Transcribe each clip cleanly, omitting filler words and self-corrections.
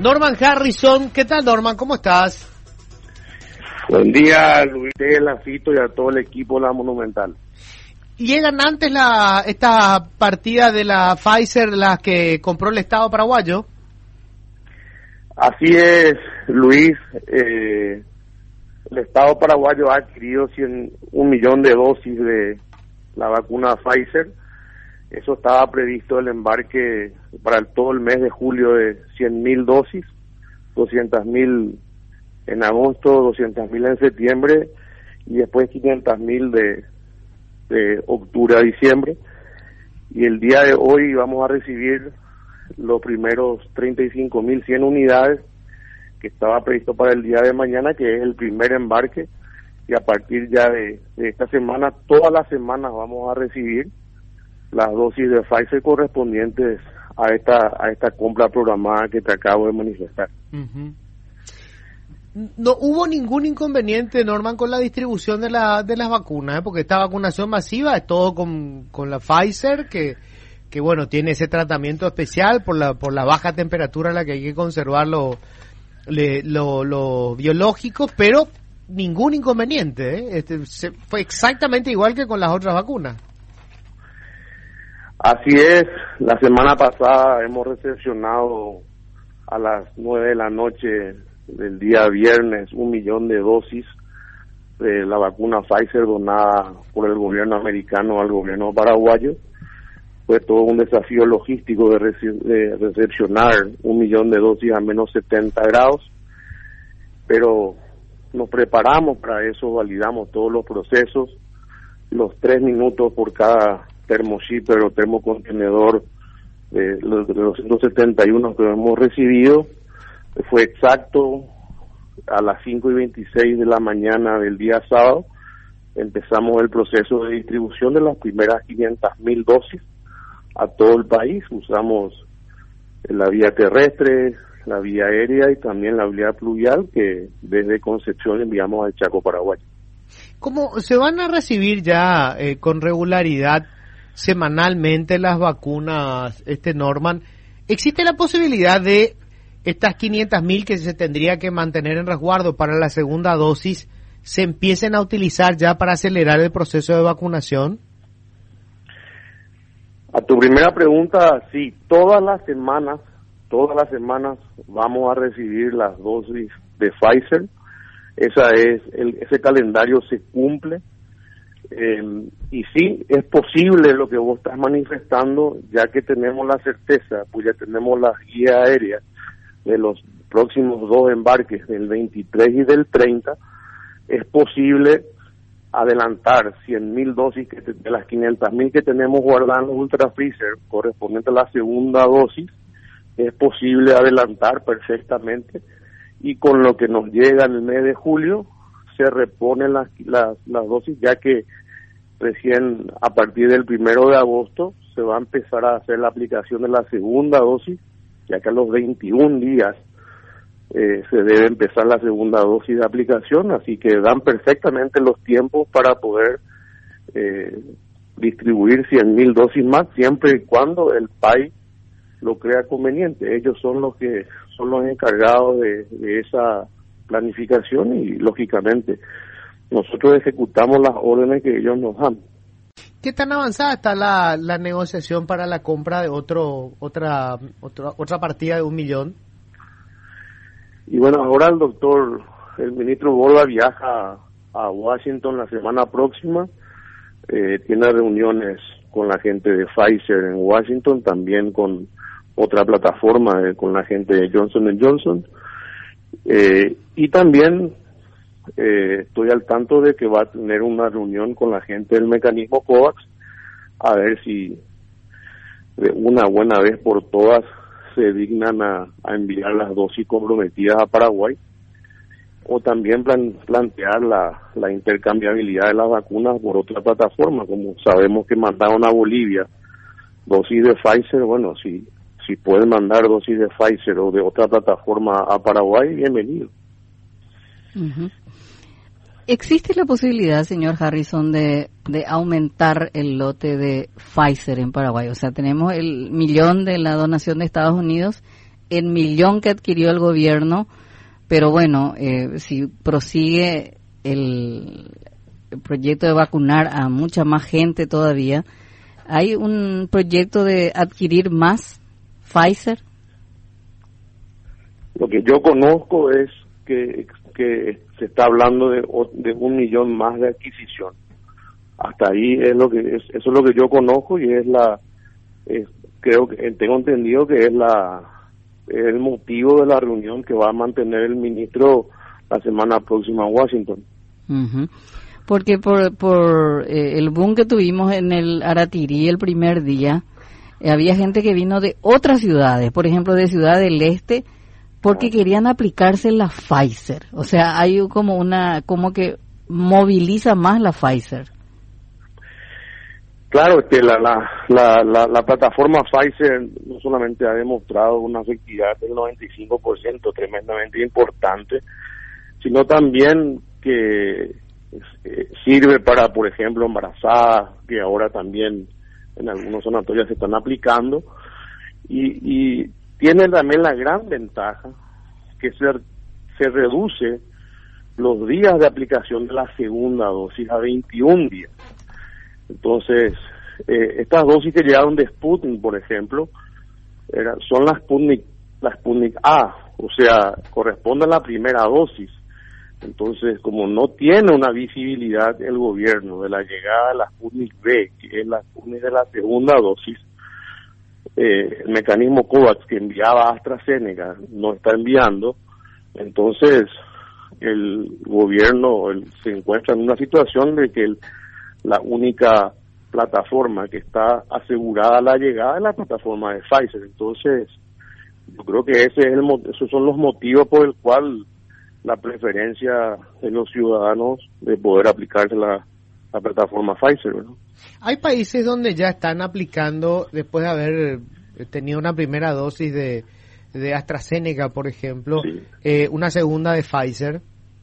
Norman Harrison. ¿Qué tal, Norman? ¿Cómo estás? Buen día, Luis, Lafito y a todo el equipo de la Monumental. ¿Llegan antes esta partida de la Pfizer, las que compró el Estado paraguayo? Así es, Luis. El Estado paraguayo ha adquirido 1 millón de dosis de la vacuna Pfizer. Eso estaba previsto el embarque para todo el mes de julio de 100.000 dosis, 200.000 en agosto, 200.000 en septiembre y después 500.000 de octubre a diciembre. Y el día de hoy vamos a recibir los primeros 35.100 unidades que estaba previsto para el día de mañana, que es el primer embarque, y a partir ya de esta semana, todas las semanas vamos a recibir las dosis de Pfizer correspondientes a esta compra programada que te acabo de manifestar. Uh-huh. No hubo ningún inconveniente, Norman, con la distribución de las vacunas, porque esta vacunación masiva es todo con la Pfizer, que bueno, tiene ese tratamiento especial por la baja temperatura a la que hay que conservar los biológicos, pero ningún inconveniente, ¿eh? Fue exactamente igual que con las otras vacunas. Así es, la semana pasada hemos recepcionado a las 9 de la noche del día viernes 1 millón de dosis de la vacuna Pfizer donada por el gobierno americano al gobierno paraguayo. Fue todo un desafío logístico de recepcionar 1 millón de dosis a menos 70 grados, pero nos preparamos para eso, validamos todos los procesos, los 3 minutos por cada termoshipper o termocontenedor de los 271 que hemos recibido. Fue exacto a las 5:26 de la mañana del día sábado. Empezamos el proceso de distribución de las primeras 500.000 dosis a todo el país. Usamos la vía terrestre, la vía aérea y también la vía fluvial, que desde Concepción enviamos al Chaco paraguayo. ¿Cómo se van a recibir ya con regularidad semanalmente las vacunas, Norman? ¿Existe la posibilidad de estas 500.000 que se tendría que mantener en resguardo para la segunda dosis se empiecen a utilizar ya para acelerar el proceso de vacunación? A tu primera pregunta, sí, todas las semanas vamos a recibir las dosis de Pfizer. Ese calendario se cumple. Y sí, es posible lo que vos estás manifestando, ya que tenemos la certeza, pues ya tenemos las guías aéreas de los próximos 2 embarques, del 23 y del 30, es posible adelantar 100.000 dosis de las 500.000 que tenemos guardadas en los Ultra Freezer, correspondiente a la segunda dosis, es posible adelantar perfectamente, y con lo que nos llega en el mes de julio, se reponen las dosis, ya que recién a partir del 1 de agosto se va a empezar a hacer la aplicación de la segunda dosis, ya que a los 21 días se debe empezar la segunda dosis de aplicación, así que dan perfectamente los tiempos para poder distribuir 100.000 dosis más, siempre y cuando el país lo crea conveniente. Ellos son los encargados de esa planificación y, lógicamente, nosotros ejecutamos las órdenes que ellos nos dan. ¿Qué tan avanzada está la negociación para la compra de otra partida de 1 millón? Y bueno, ahora el ministro Borba viaja a Washington la semana próxima, tiene reuniones con la gente de Pfizer en Washington, también con otra plataforma, con la gente de Johnson & Johnson, y también estoy al tanto de que va a tener una reunión con la gente del mecanismo COVAX, a ver si de una buena vez por todas se dignan a enviar las dosis comprometidas a Paraguay, o también plantear la intercambiabilidad de las vacunas por otra plataforma, como sabemos que mandaron a Bolivia dosis de Pfizer. Bueno, si pueden mandar dosis de Pfizer o de otra plataforma a Paraguay, bienvenido. Uh-huh. ¿Existe la posibilidad, señor Harrison, de aumentar el lote de Pfizer en Paraguay? O sea, tenemos el 1 millón de la donación de Estados Unidos. el millón que adquirió el gobierno, pero bueno, si prosigue el proyecto de vacunar a mucha más gente todavía, ¿hay un proyecto de adquirir más Pfizer? Lo que yo conozco es que se está hablando de 1 millón más de adquisición. Hasta ahí eso es lo que yo conozco y creo que tengo entendido que es el motivo de la reunión que va a mantener el ministro la semana próxima en Washington. Uh-huh. Porque por el boom que tuvimos en el Aratirí el primer día, había gente que vino de otras ciudades, por ejemplo de Ciudad del Este, porque querían aplicarse la Pfizer. O sea, hay como que moviliza más la Pfizer. Claro, que la plataforma Pfizer no solamente ha demostrado una efectividad del 95%, tremendamente importante, sino también que sirve para, por ejemplo, embarazadas, que ahora también en algunos sanatorios se están aplicando, y tiene también la gran ventaja que se reduce los días de aplicación de la segunda dosis a 21 días. Entonces, estas dosis que llegaron de Sputnik, por ejemplo, son las Sputnik A, o sea, corresponde a la primera dosis. Entonces, como no tiene una visibilidad el gobierno de la llegada de la Sputnik B, que es la Sputnik de la segunda dosis, el mecanismo COVAX que enviaba a AstraZeneca no está enviando, entonces el gobierno se encuentra en una situación de que la única plataforma que está asegurada la llegada es la plataforma de Pfizer. Entonces, yo creo que esos son los motivos por el cual la preferencia de los ciudadanos de poder aplicarse la plataforma Pfizer, ¿no? Hay países donde ya están aplicando, después de haber tenido una primera dosis de AstraZeneca, por ejemplo, sí. Una segunda de Pfizer.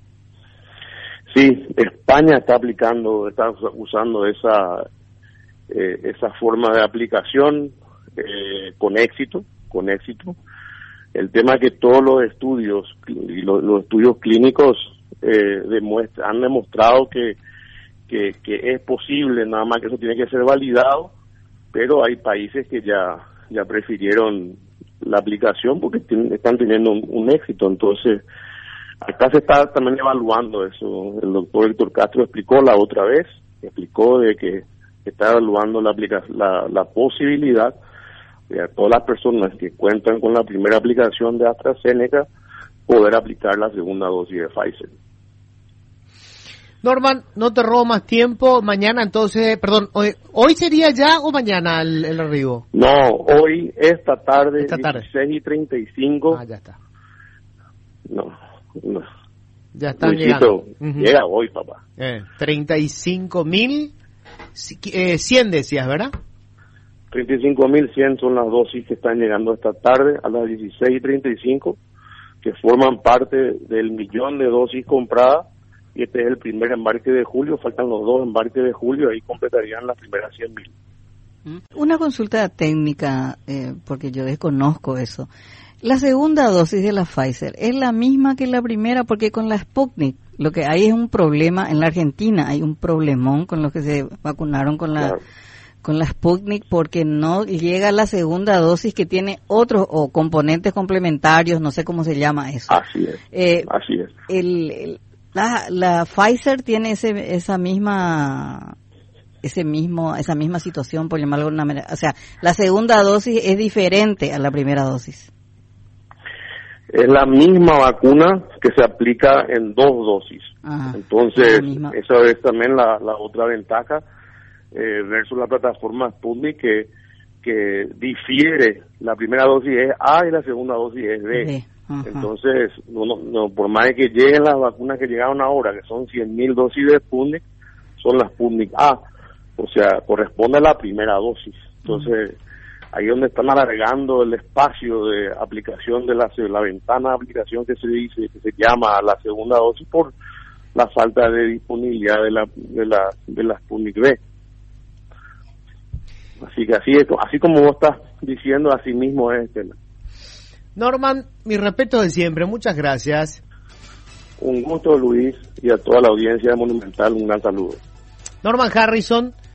Sí, España está usando esa forma de aplicación con éxito. El tema es que todos los estudios y los estudios clínicos han demostrado que es posible, nada más que eso tiene que ser validado, pero hay países que ya prefirieron la aplicación porque están teniendo un éxito. Entonces, acá se está también evaluando eso. El doctor Héctor Castro explicó la otra vez, de que está evaluando la posibilidad de a todas las personas que cuentan con la primera aplicación de AstraZeneca poder aplicar la segunda dosis de Pfizer. Norman, no te robo más tiempo. Mañana entonces, perdón, ¿hoy sería ya o mañana el arribo? No, hoy, esta tarde. 16:35. Ah, ya está. No. Ya están Luisito, llegando. Llega hoy, papá. 35.100 decías, ¿verdad? 35.100 son las dosis que están llegando esta tarde a las 16:35, que forman parte del 1.000.000 de dosis compradas. Y este es el primer embarque de julio, faltan los 2 embarques de julio, ahí completarían las primeras 100.000. Una consulta técnica, porque yo desconozco eso. La segunda dosis de la Pfizer, ¿es la misma que la primera? Porque con la Sputnik, lo que hay es un problema, en la Argentina hay un problemón con los que se vacunaron con la Sputnik, porque no llega la segunda dosis que tiene otros o componentes complementarios, no sé cómo se llama eso. Así es, así es. La Pfizer tiene esa misma situación, por llamarlo de alguna manera. O sea, la segunda dosis es diferente a la primera dosis. Es la misma vacuna que se aplica en 2 dosis. Ajá, entonces, esa es también la otra ventaja versus la plataforma Sputnik, que difiere. La primera dosis es A y la segunda dosis es B. Entonces, no, por más que lleguen las vacunas que llegaron ahora, que son 100.000 dosis de Sputnik, son las Sputnik A, o sea, corresponde a la primera dosis. Entonces, ahí es donde están alargando el espacio de aplicación de la ventana de aplicación que se llama la segunda dosis por la falta de disponibilidad de la Sputnik B. Así que así como vos estás diciendo, así mismo es, Estela. Norman, mi respeto de siempre, muchas gracias. Un gusto, Luis, y a toda la audiencia de Monumental, un gran saludo. Norman Harrison,